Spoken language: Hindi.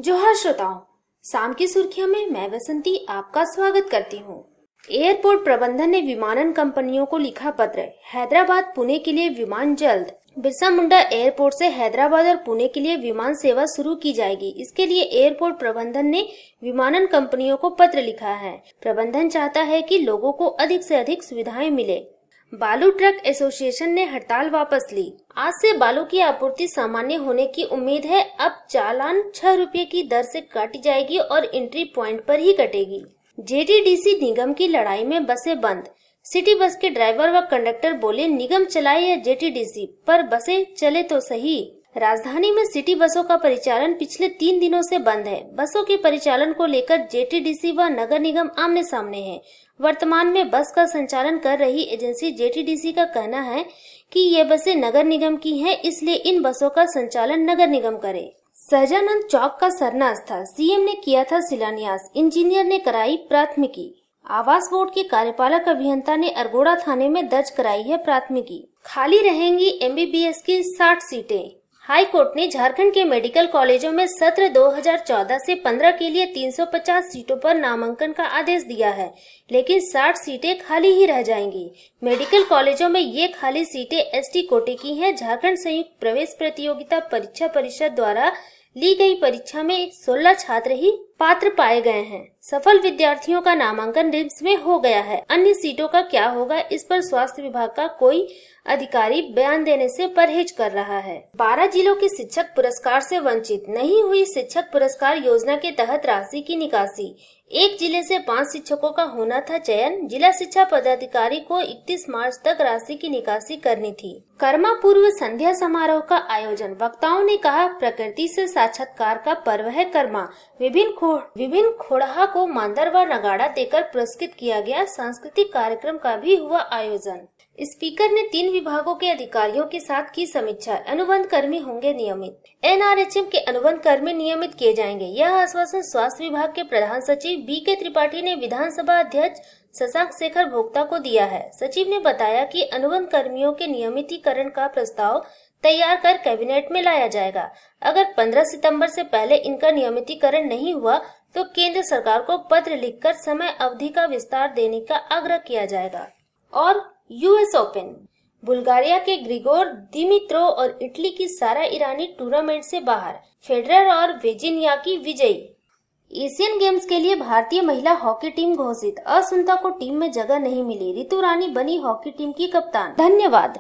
जोहार श्रोताओं, शाम की सुर्खियों में मैं बसंती आपका स्वागत करती हूँ। एयरपोर्ट प्रबंधन ने विमानन कंपनियों को लिखा पत्र। हैदराबाद पुणे के लिए विमान जल्द। बिरसा मुंडा एयरपोर्ट से हैदराबाद और पुणे के लिए विमान सेवा शुरू की जाएगी। इसके लिए एयरपोर्ट प्रबंधन ने विमानन कंपनियों को पत्र लिखा है। प्रबंधन चाहता है कि लोगों को अधिक से अधिक सुविधाएं मिले। बालू ट्रक एसोसिएशन ने हड़ताल वापस ली। आज से बालू की आपूर्ति सामान्य होने की उम्मीद है। अब चालान 6 रुपये की दर से काटी जाएगी और एंट्री पॉइंट पर ही कटेगी। जेटीडीसी निगम की लड़ाई में बसें बंद। सिटी बस के ड्राइवर व कंडक्टर बोले, निगम चलाए या जेटीडीसी, पर बसें चले तो सही। राजधानी में सिटी बसों का परिचालन पिछले 3 दिनों से बंद है। बसों के परिचालन को लेकर जेटीडीसी व नगर निगम आमने सामने है। वर्तमान में बस का संचालन कर रही एजेंसी जेटीडीसी का कहना है कि ये बसें नगर निगम की हैं, इसलिए इन बसों का संचालन नगर निगम करे। सहजानंद चौक का सरना स्थल सीएम ने किया था शिलान्यास। इंजीनियर ने कराई प्राथमिकी। आवास बोर्ड के कार्यपालक अभियंता ने अरगोड़ा थाने में दर्ज कराई है प्राथमिकी। खाली रहेंगी एमबीबीएस की 60 सीटें। हाई कोर्ट ने झारखंड के मेडिकल कॉलेजों में सत्र 2014 से 15 के लिए 350 सीटों पर नामांकन का आदेश दिया है, लेकिन 60 सीटें खाली ही रह जाएंगी। मेडिकल कॉलेजों में ये खाली सीटें एसटी कोटे की हैं। झारखंड संयुक्त प्रवेश प्रतियोगिता परीक्षा परिषद द्वारा ली गई परीक्षा में 16 छात्र ही पात्र पाए गए हैं। सफल विद्यार्थियों का नामांकन रिम्स में हो गया है। अन्य सीटों का क्या होगा, इस पर स्वास्थ्य विभाग का कोई अधिकारी बयान देने से परहेज कर रहा है। 12 जिलों के शिक्षक पुरस्कार से वंचित। नहीं हुई शिक्षक पुरस्कार योजना के तहत राशि की निकासी। एक जिले से 5 शिक्षकों का होना था चयन। जिला शिक्षा पदाधिकारी को 31 मार्च तक राशि की निकासी करनी थी। कर्मा पूर्व संध्या समारोह का आयोजन। वक्ताओं ने कहा, प्रकृति से साक्षात्कार का पर्व है कर्मा। विभिन्न खोड़हा को मांदर व नगाड़ा देकर पुरस्कृत किया गया। सांस्कृतिक कार्यक्रम का भी हुआ आयोजन। स्पीकर ने 3 विभागों के अधिकारियों के साथ की समीक्षा। अनुबंध कर्मी होंगे नियमित। एनआरएचएम के अनुबंध कर्मी नियमित किए जाएंगे। यह आश्वासन स्वास्थ्य विभाग के प्रधान सचिव बीके त्रिपाठी ने विधानसभा अध्यक्ष शशांक शेखर भोक्ता को दिया है। सचिव ने बताया कि अनुबंध कर्मियों के नियमितीकरण का प्रस्ताव तैयार कर कैबिनेट में लाया जाएगा। अगर 15 सितंबर से पहले इनका नियमितीकरण नहीं हुआ तो केंद्र सरकार को पत्र लिखकर समय अवधि का विस्तार देने का आग्रह किया जाएगा। और यूएस ओपन, बुल्गारिया के ग्रिगोर दिमित्रोव और इटली की सारा ईरानी टूर्नामेंट से बाहर। फेडरर और वेजिनियाकी विजयी। एशियन गेम्स के लिए भारतीय महिला हॉकी टीम घोषित। असुंता को टीम में जगह नहीं मिली। ऋतु रानी बनी हॉकी टीम की कप्तान। धन्यवाद।